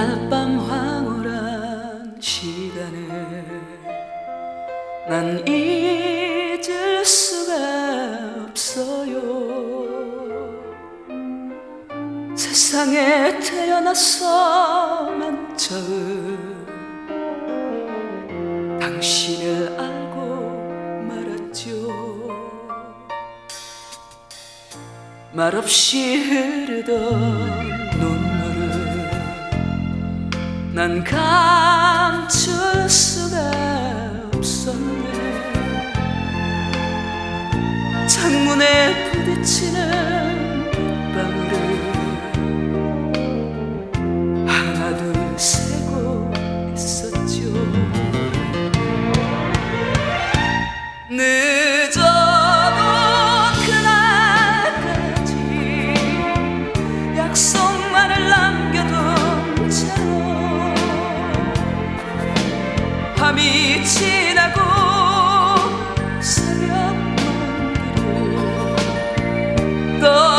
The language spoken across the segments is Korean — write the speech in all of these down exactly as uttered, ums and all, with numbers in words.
낮밤 황홀한 시간을 난 잊을 수가 없어요. 세상에 태어나서만 처음 당신을 알고 말았죠. 말없이 흐르던 눈물을 난 감출 수가 없었네. 창문에 부딪히는 빗방울을 하나 둘 세고 있었죠. 늦어도 그날까지 약속만을 남겨둔 채로 밤이 지나고 새벽 먼 길을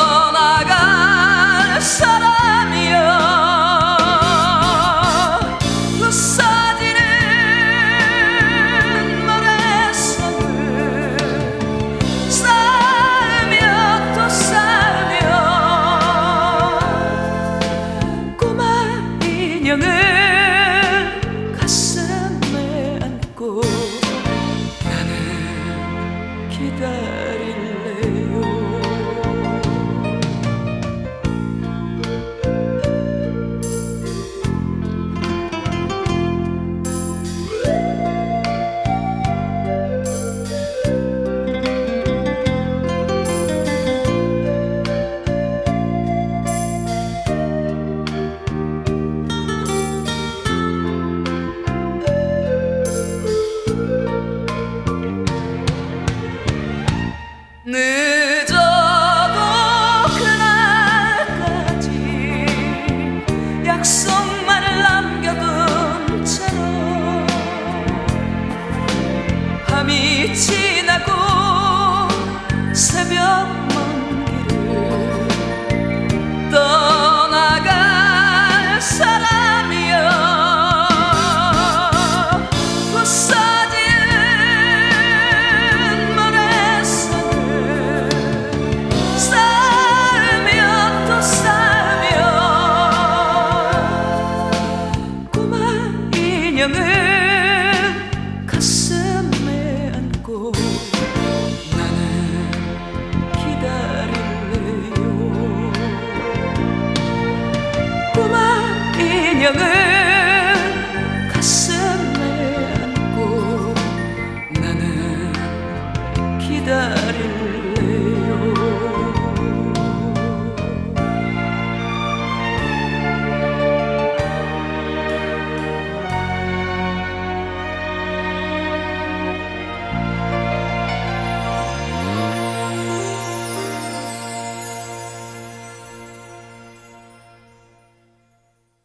떠나갈 사람이여. 부서지는 모래성을 쌓으며 또 쌓으며 꼬마 인형을 가슴에 안고 나는 기다릴래요. 늦어도 그날까지 약속만을 남겨둔 채로 밤이 지나고 새벽 먼 길을 떠나갈 사람이여. 인형을 가슴에 안고 나는 기다릴래요. 꼬마 인형을